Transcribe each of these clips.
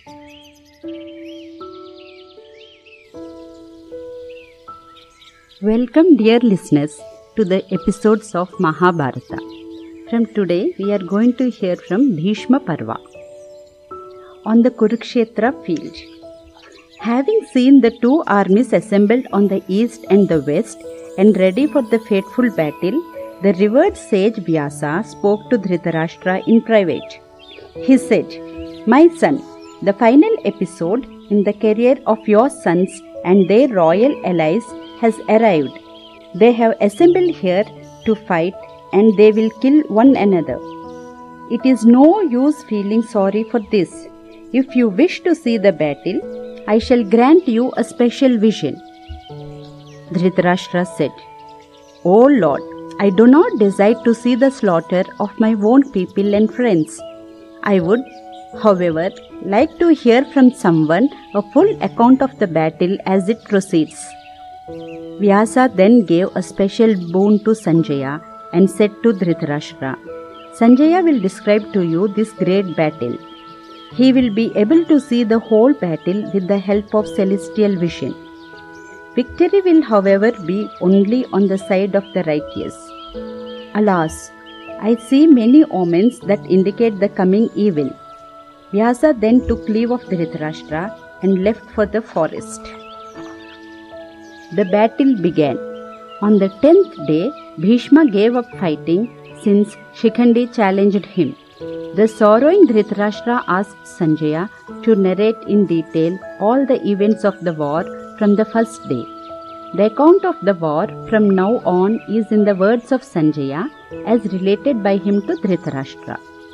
Welcome, dear listeners, to the episodes of Mahabharata. From today, we are going to hear from Bhishma Parva. On the Kurukshetra field. Having seen the two armies assembled on the east and the west and ready for the fateful battle, the revered sage Vyasa spoke to Dhritarashtra in private. He said, "My son, the final episode in the career of your sons and their royal allies has arrived. They have assembled here to fight and they will kill one another. It is no use feeling sorry for this. If you wish to see the battle, I shall grant you a special vision." Dhritarashtra said, "O Lord, I do not desire to see the slaughter of my own people and friends. I would, however, like to hear from someone a full account of the battle as it proceeds." Vyasa then gave a special boon to Sanjaya and said to Dhritarashtra, "Sanjaya will describe to you this great battle. He will be able to see the whole battle with the help of celestial vision. Victory will, however, be only on the side of the righteous. Alas, I see many omens that indicate the coming evil." Vyasa then took leave of Dhritarashtra and left for the forest. The battle began. On the 10th day, Bhishma gave up fighting since Shikhandi challenged him. The sorrowing Dhritarashtra asked Sanjaya to narrate in detail all the events of the war from the first day. The account of the war from now on is in the words of Sanjaya as related by him to Dhritarashtra.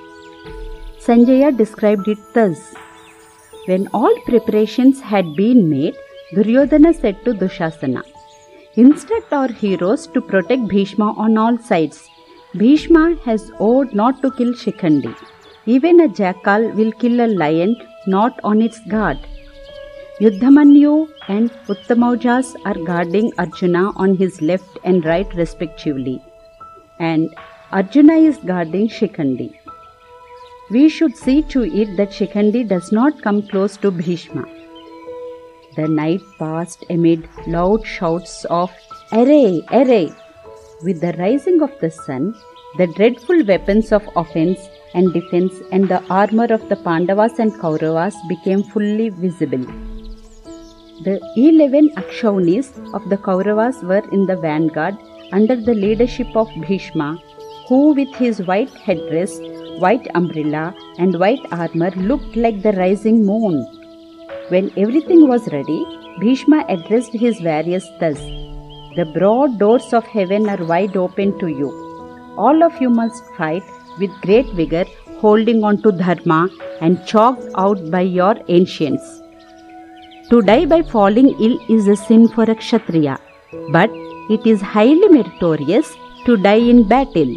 Sanjaya described it thus. When all preparations had been made, Duryodhana said to Dushasana, "Instruct our heroes to protect Bhishma on all sides. Bhishma has vowed not to kill Shikhandi. Even a jackal will kill a lion not on its guard. Yuddhamanyu and Uttamaujas are guarding Arjuna on his left and right respectively, and Arjuna is guarding Shikhandi. We should see to it that Shikhandi does not come close to Bhishma." The night passed amid loud shouts of "Array! Array!" With the rising of the sun, the dreadful weapons of offense and defense and the armor of the Pandavas and Kauravas became fully visible. The 11 Akshaunis of the Kauravas were in the vanguard under the leadership of Bhishma, who with his white headdress, white umbrella and white armor looked like the rising moon. When everything was ready, Bhishma addressed his warriors thus, "The broad doors of heaven are wide open to you. All of you must fight with great vigor, holding on to dharma and chalked out by your ancients. To die by falling ill is a sin for a Kshatriya, but it is highly meritorious to die in battle."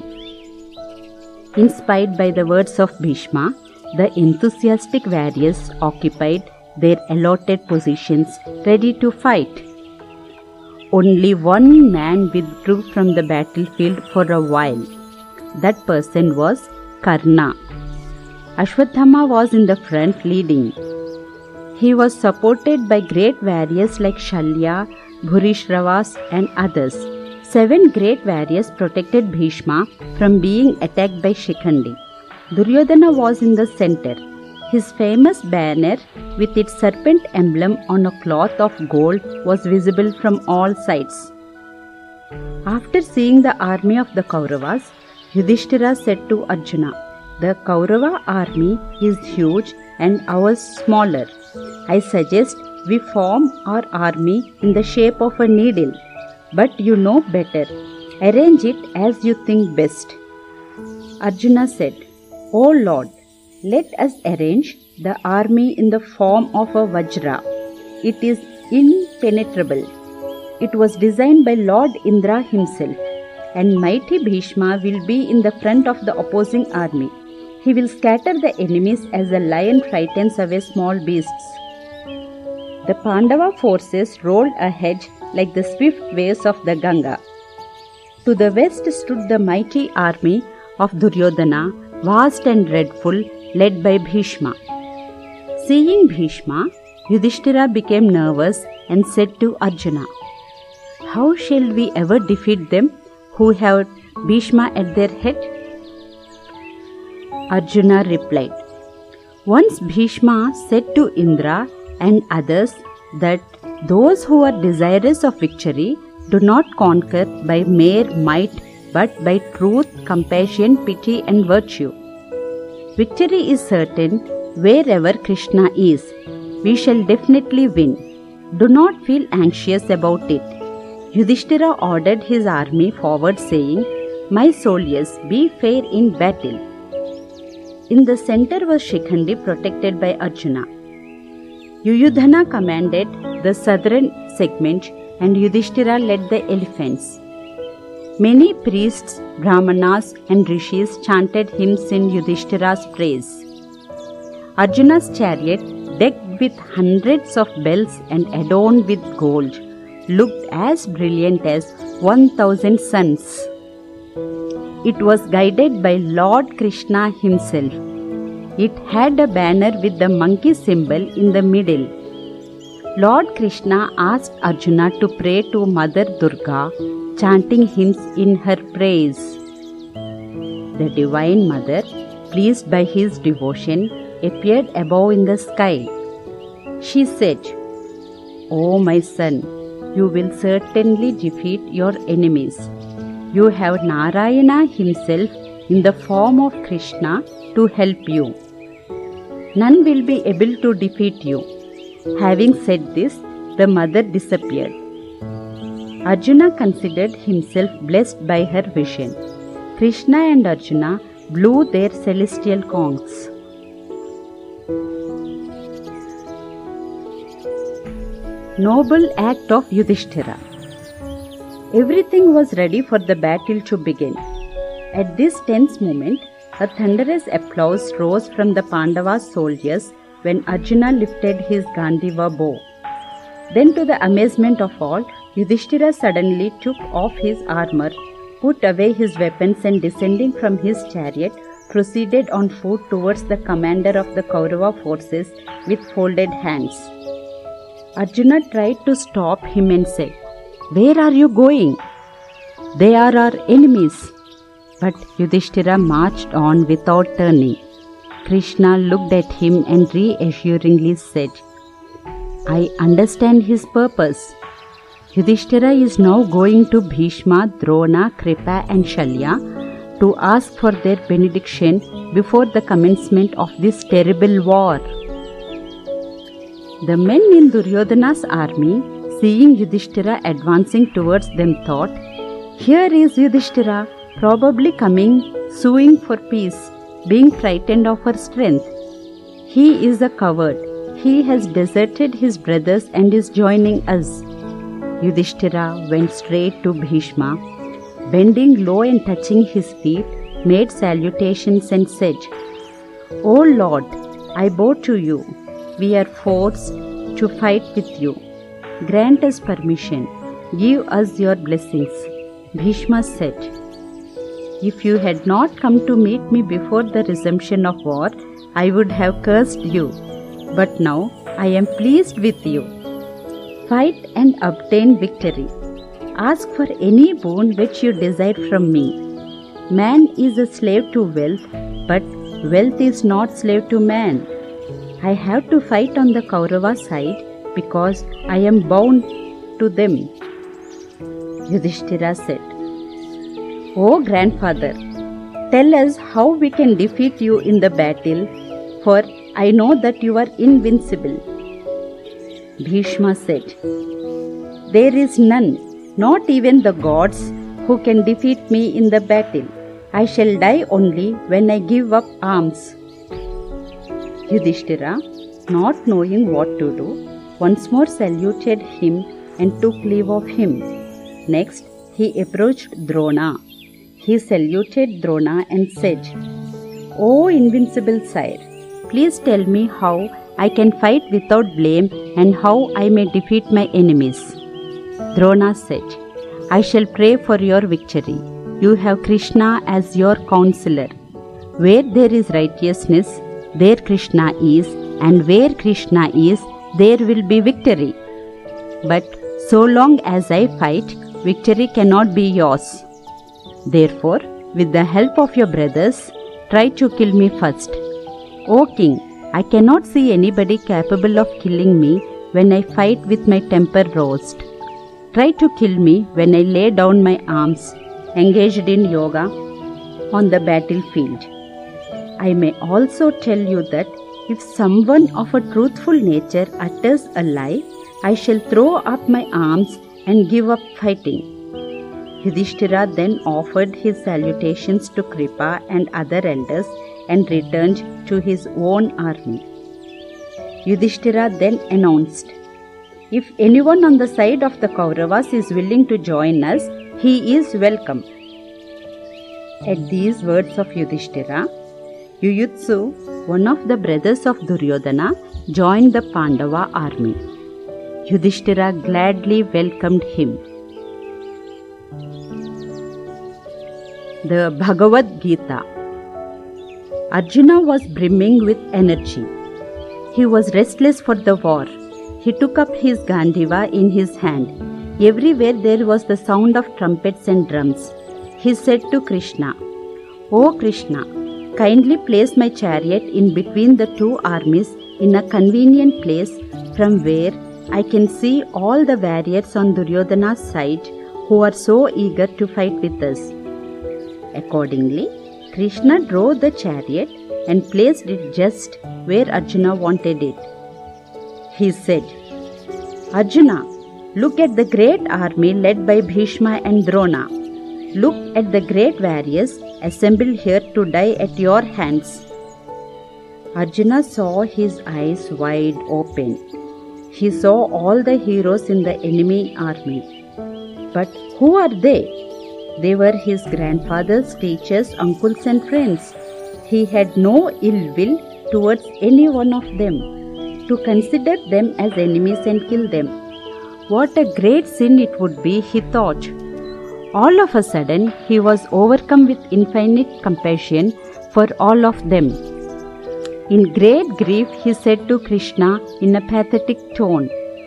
Inspired by the words of Bhishma, the enthusiastic warriors occupied their allotted positions ready to fight. Only one man withdrew from the battlefield for a while. That person was Karna. Ashwatthama was in the front leading. He was supported by great warriors like Shalya, Bhurishravas and others. 7 great warriors protected Bhishma from being attacked by Shikhandi. Duryodhana was in the center. His famous banner with its serpent emblem on a cloth of gold was visible from all sides. After seeing the army of the Kauravas, Yudhishthira said to Arjuna, "The Kaurava army is huge and ours smaller. I suggest we form our army in the shape of a needle, but you know better. Arrange it as you think best." Arjuna said, "O Lord, let us arrange the army in the form of a Vajra. It is impenetrable. It was designed by Lord Indra himself, and mighty Bhishma will be in the front of the opposing army. He will scatter the enemies as a lion frightens away small beasts." The Pandava forces rolled ahead like the swift waves of the Ganga. To the west stood the mighty army of Duryodhana, vast and dreadful, led by Bhishma. Seeing Bhishma, Yudhishthira became nervous and said to Arjuna, "How shall we ever defeat them who have Bhishma at their head?" Arjuna replied, "Once Bhishma said to Indra and others that those who are desirous of victory do not conquer by mere might but by truth, compassion, pity and virtue. Victory is certain wherever Krishna is. We shall definitely win. Do not feel anxious about it." Yudhishthira ordered his army forward, saying, "My soldiers, be fair in battle." In the center was Shikhandi, protected by Arjuna. Yuyudhana commanded the southern segment and Yudhishthira led the elephants. Many priests, brahmanas and rishis chanted hymns in Yudhishthira's praise. Arjuna's chariot, decked with hundreds of bells and adorned with gold, looked as brilliant as 1,000 suns. It was guided by Lord Krishna himself. It had a banner with the monkey symbol in the middle. Lord Krishna asked Arjuna to pray to Mother Durga, chanting hymns in her praise. The Divine Mother, pleased by his devotion, appeared above in the sky. She said, "O my son, you will certainly defeat your enemies. You have Narayana himself in the form of Krishna to help you. None will be able to defeat you." Having said this, the mother disappeared. Arjuna considered himself blessed by her vision. Krishna and Arjuna blew their celestial conchs. Noble act of Yudhishthira. Everything was ready for the battle to begin. At this tense moment, a thunderous applause rose from the Pandava soldiers when Arjuna lifted his Gandiva bow. Then, to the amazement of all, Yudhishthira suddenly took off his armor, put away his weapons and descending from his chariot, proceeded on foot towards the commander of the Kaurava forces with folded hands. Arjuna tried to stop him and said, "Where are you going? They are our enemies." But Yudhishthira marched on without turning. Krishna looked at him and reassuringly said, "I understand his purpose. Yudhishthira is now going to Bhishma, Drona, Kripa and Shalya to ask for their benediction before the commencement of this terrible war." The men in Duryodhana's army, seeing Yudhishthira advancing towards them, thought, "Here is Yudhishthira, probably coming, suing for peace, being frightened of our strength. He is a coward. He has deserted his brothers and is joining us." Yudhishthira went straight to Bhishma, bending low and touching his feet, made salutations and said, "O Lord, I bow to you. We are forced to fight with you. Grant us permission. Give us your blessings." Bhishma said, "If you had not come to meet me before the resumption of war, I would have cursed you. But now I am pleased with you. Fight and obtain victory. Ask for any boon which you desire from me. Man is a slave to wealth, but wealth is not slave to man. I have to fight on the Kaurava side because I am bound to them." Yudhishthira said, "O grandfather, tell us how we can defeat you in the battle, for I know that you are invincible." Bhishma said, "There is none, not even the gods, who can defeat me in the battle. I shall die only when I give up arms." Yudhishthira, not knowing what to do, once more saluted him and took leave of him. Next, he approached Drona. He saluted Drona and said, "O invincible sire, please tell me how I can fight without blame and how I may defeat my enemies." Drona said, "I shall pray for your victory. You have Krishna as your counselor. Where there is righteousness, there Krishna is, and where Krishna is, there will be victory. But so long as I fight, victory cannot be yours. Therefore, with the help of your brothers, try to kill me first. O king, I cannot see anybody capable of killing me when I fight with my temper roused. Try to kill me when I lay down my arms, engaged in yoga on the battlefield. I may also tell you that if someone of a truthful nature utters a lie, I shall throw up my arms and give up fighting. Yudhishthira then offered his salutations to Kripa and other elders and returned to his own army. Yudhishthira then announced, "If anyone on the side of the Kauravas is willing to join us, he is welcome." At these words of Yudhishthira, Yuyutsu, one of the brothers of Duryodhana, joined the Pandava army. Yudhishthira gladly welcomed him. The Bhagavad Gita. Arjuna was brimming with energy. He was restless for the war. He took up his Gandiva in his hand. Everywhere there was the sound of trumpets and drums. He said to Krishna, "O Krishna, kindly place my chariot in between the two armies in a convenient place from where I can see all the warriors on Duryodhana's side who are so eager to fight with us." Accordingly, Krishna drove the chariot and placed it just where Arjuna wanted it. He said, "Arjuna, look at the great army led by Bhishma and Drona. Look at the great warriors assembled here to die at your hands." Arjuna saw his eyes wide open. He saw all the heroes in the enemy army. But who are they? They were his grandfather's teachers, uncles and friends. He had no ill will towards any one of them. To consider them as enemies and kill them, what a great sin it would be, he thought. All of a sudden, he was overcome with infinite compassion for all of them. In great grief, he said to Krishna in a pathetic tone,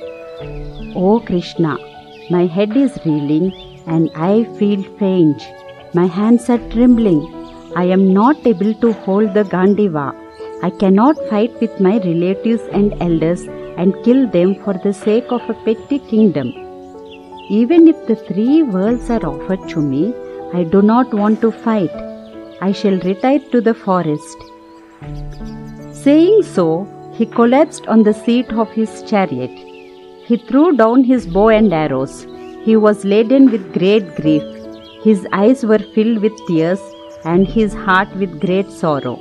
"O Krishna, my head is reeling and I feel faint. My hands are trembling. I am not able to hold the Gandiva. I cannot fight with my relatives and elders and kill them for the sake of a petty kingdom. Even if the three worlds are offered to me, I do not want to fight. I shall retire to the forest." Saying so, he collapsed on the seat of his chariot. He threw down his bow and arrows. He was laden with great grief. His eyes were filled with tears and his heart with great sorrow.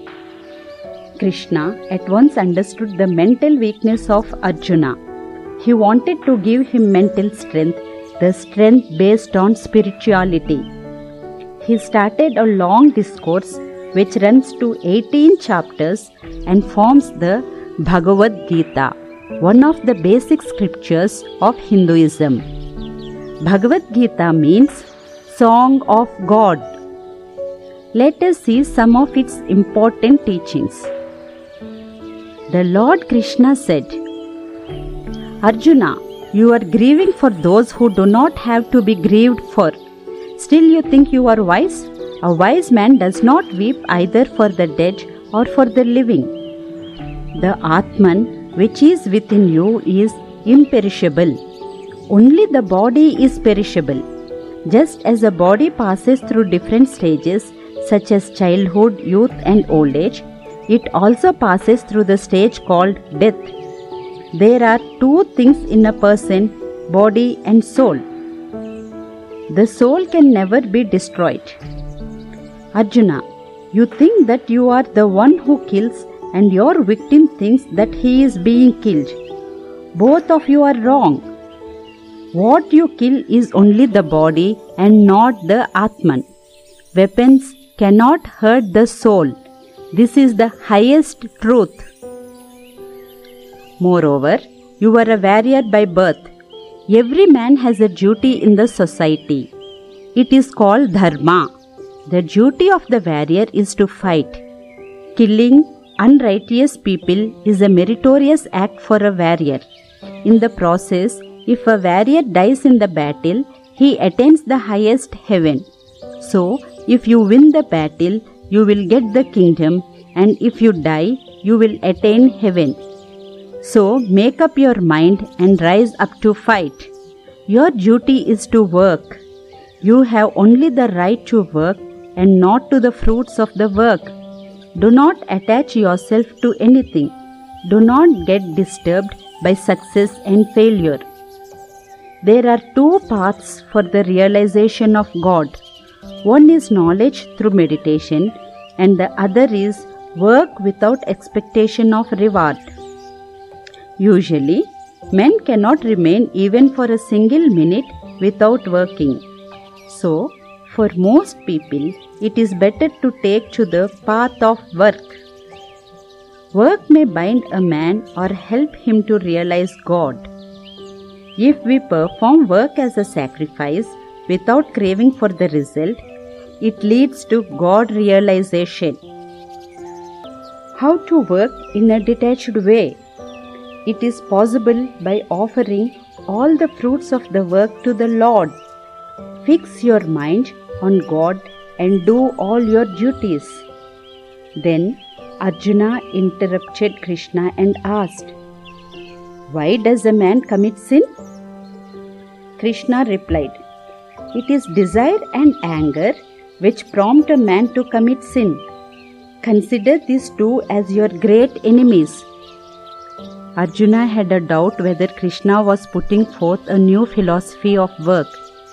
Krishna at once understood the mental weakness of Arjuna. He wanted to give him mental strength, the strength based on spirituality. He started a long discourse which runs to 18 chapters and forms the Bhagavad Gita, one of the basic scriptures of Hinduism. Bhagavad Gita means Song of God. Let us see some of its important teachings. The Lord Krishna said, "Arjuna, you are grieving for those who do not have to be grieved for. Still you think you are wise? A wise man does not weep either for the dead or for the living. The Atman which is within you is imperishable. Only the body is perishable. Just as a body passes through different stages such as childhood, youth and old age, it also passes through the stage called death. There are two things in a person, body and soul. The soul can never be destroyed." Arjuna, you think that you are the one who kills and your victim thinks that he is being killed. Both of you are wrong. What you kill is only the body and not the Atman. Weapons cannot hurt the soul. This is the highest truth. Moreover, you are a warrior by birth. Every man has a duty in the society. It is called dharma. The duty of the warrior is to fight. Killing, unrighteous people is a meritorious act for a warrior. In the process, if a warrior dies in the battle, he attains the highest heaven. So, if you win the battle, you will get the kingdom, and if you die, you will attain heaven. So, make up your mind and rise up to fight. Your duty is to work. You have only the right to work and not to the fruits of the work. Do not attach yourself to anything. Do not get disturbed by success and failure. There are two paths for the realization of God. One is knowledge through meditation, and the other is work without expectation of reward. Usually, men cannot remain even for a single minute without working. So, for most people, it is better to take to the path of work. Work may bind a man or help him to realize God. If we perform work as a sacrifice without craving for the result, it leads to God realization. How to work in a detached way? It is possible by offering all the fruits of the work to the Lord. Fix your mind on God and do all your duties. Then Arjuna interrupted Krishna and asked, "Why does a man commit sin?" Krishna replied, "It is desire and anger which prompt a man to commit sin. Consider these two as your great enemies." Arjuna had a doubt whether Krishna was putting forth a new philosophy of work.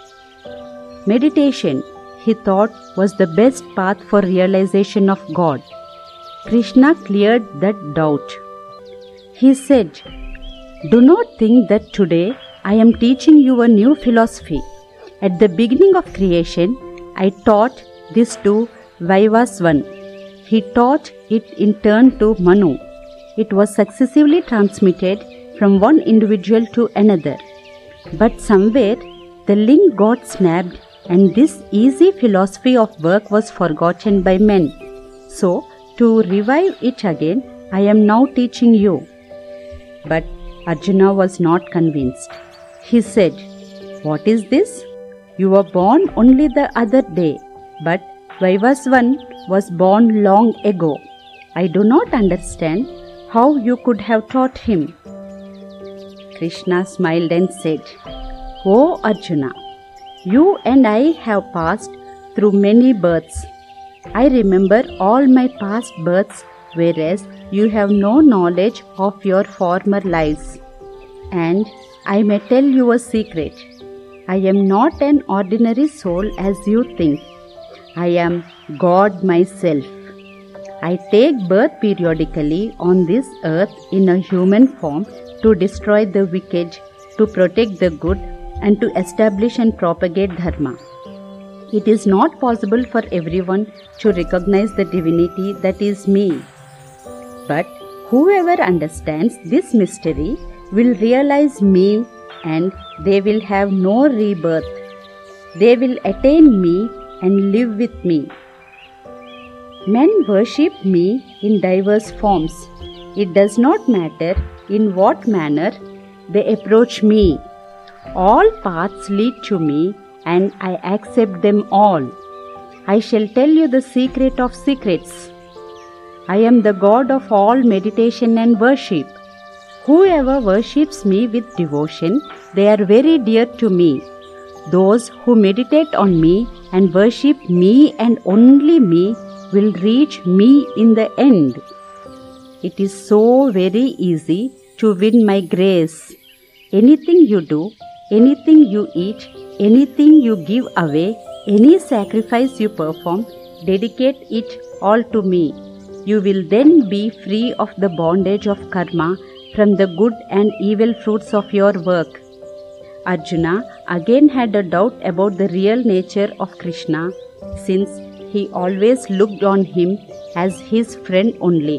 Meditation, he thought, was the best path for realization of God. Krishna cleared that doubt. He said, "Do not think that today I am teaching you a new philosophy. At the beginning of creation, I taught this to Vaivasvan. He taught it in turn to Manu. It was successively transmitted from one individual to another. But somewhere the link got snapped, and this easy philosophy of work was forgotten by men. So, to revive it again, I am now teaching you." But Arjuna was not convinced. He said, "What is this? You were born only the other day, but Vaivasvan was born long ago. I do not understand how you could have taught him." Krishna smiled and said, "O Arjuna, you and I have passed through many births. I remember all my past births, whereas you have no knowledge of your former lives. And I may tell you a secret. I am not an ordinary soul as you think. I am God myself. I take birth periodically on this earth in a human form to destroy the wicked, to protect the good, and to establish and propagate dharma. It is not possible for everyone to recognize the divinity that is me. But whoever understands this mystery will realize me, and they will have no rebirth. They will attain me and live with me. Men worship me in diverse forms. It does not matter in what manner they approach me. All paths lead to me, and I accept them all. I shall tell you the secret of secrets. I am the God of all meditation and worship. Whoever worships me with devotion, they are very dear to me. Those who meditate on me and worship me and only me will reach me in the end. It is so very easy to win my grace. Anything you do, anything you eat, anything you give away, any sacrifice you perform, dedicate it all to me. You will then be free of the bondage of karma from the good and evil fruits of your work." Arjuna again had a doubt about the real nature of Krishna, since he always looked on him as his friend only.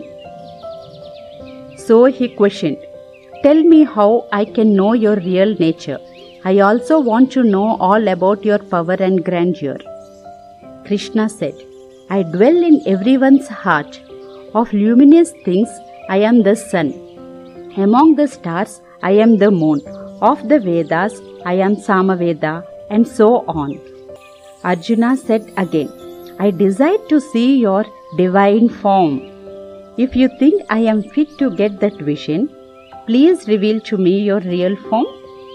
So he questioned, "Tell me how I can know your real nature. I also want to know all about your power and grandeur." Krishna said, "I dwell in everyone's heart. Of luminous things, I am the sun. Among the stars, I am the moon. Of the Vedas, I am Samaveda, and so on. Arjuna said again, I desire to see your divine form. If you think I am fit to get that vision, please reveal to me your real form.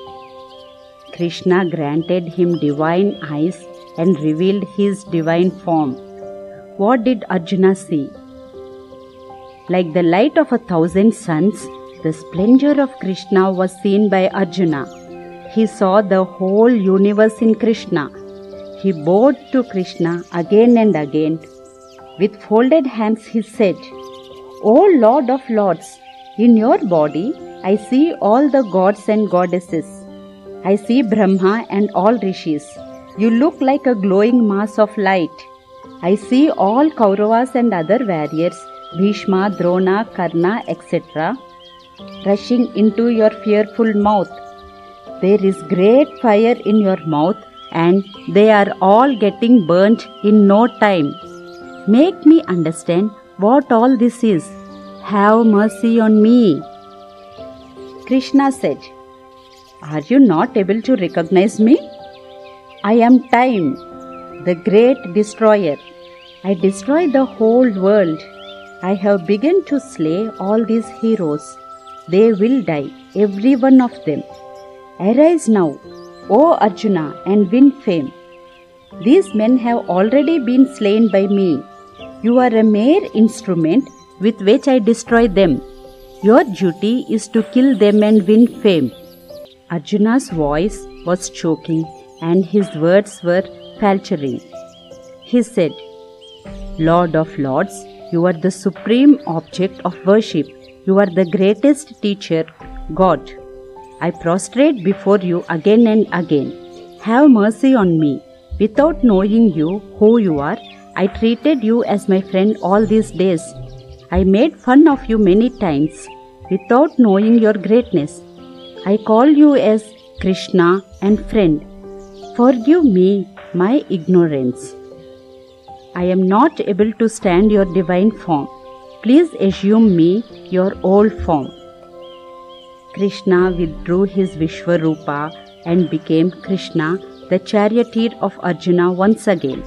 Krishna granted him divine eyes and revealed his divine form. What did Arjuna see? Like the light of 1,000 suns, the splendor of Krishna was seen by Arjuna. He saw the whole universe in Krishna. He bowed to Krishna again and again. With folded hands he said, O Lord of Lords, in your body I see all the gods and goddesses. I see Brahma and all rishis. You look like a glowing mass of light. I see all Kauravas and other warriors, Bhishma, Drona, Karna, etc., rushing into your fearful mouth. There is great fire in your mouth and they are all getting burnt in no time. Make me understand what all this is. Have mercy on me. Krishna said, Are you not able to recognize me? I am Time, the great destroyer. I destroy the whole world. I have begun to slay all these heroes. They will die, every one of them. Arise now, O Arjuna, and win fame. These men have already been slain by me. You are a mere instrument with which I destroy them. Your duty is to kill them and win fame. Arjuna's voice was choking and his words were faltering. He said, Lord of Lords, you are the supreme object of worship. You are the greatest teacher, God. I prostrate before you again and again. Have mercy on me. Without knowing you, who you are, I treated you as my friend all these days. I made fun of you many times without knowing your greatness. I call you as Krishna and friend. Forgive me my ignorance. I am not able to stand your divine form. Please assume me your old form. Krishna withdrew his Vishwarupa and became Krishna, the charioteer of Arjuna once again.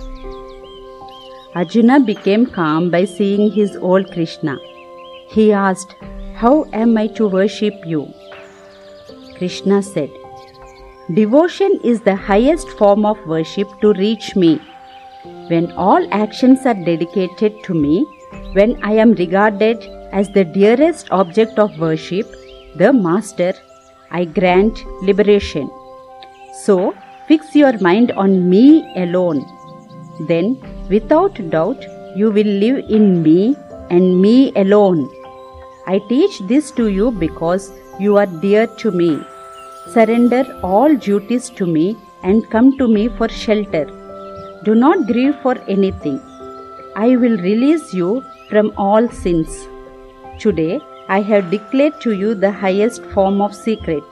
Arjuna became calm by seeing his old Krishna. He asked, How am I to worship you? Krishna said, Devotion is the highest form of worship to reach me. When all actions are dedicated to me, when I am regarded as the dearest object of worship, the Master, I grant liberation. So, fix your mind on me alone. Then, without doubt, you will live in me and me alone. I teach this to you because you are dear to me. Surrender all duties to me and come to me for shelter. Do not grieve for anything. I will release you from all sins. Today, I have declared to you the highest form of secret.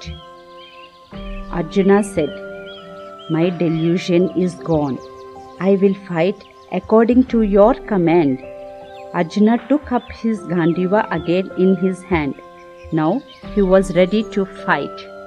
Arjuna said, My delusion is gone. I will fight according to your command. Arjuna took up his Gandiva again in his hand. Now he was ready to fight.